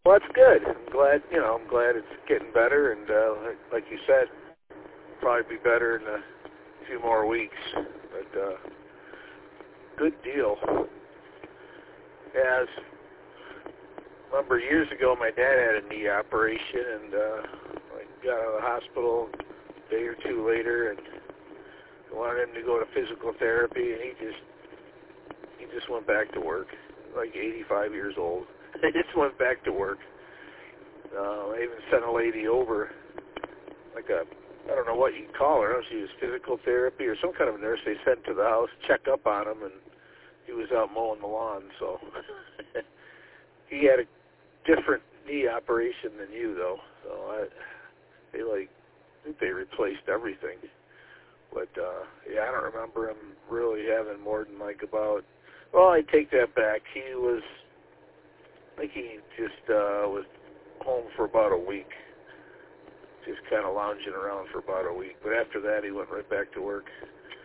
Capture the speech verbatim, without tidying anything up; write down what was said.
Well, that's good. I'm glad, you know, I'm glad it's getting better, and uh, like you said, probably be better in a few more weeks. But uh, good deal. As a number of years ago, my dad had a knee operation, and uh, I got out of the hospital a day or two later, and I wanted him to go to physical therapy, and he just he just went back to work, like eighty-five years old. He just went back to work. Uh, I even sent a lady over, like a, I don't know what you'd call her. I don't know if she was physical therapy or some kind of nurse they sent to the house, check up on him, and he was out mowing the lawn. So he had a different knee operation than you, though. So I, they like, I think they replaced everything. But uh, yeah, I don't remember him really having more than like about. Well, I take that back. He was, I think he just uh, was home for about a week, just kind of lounging around for about a week. But after that, he went right back to work.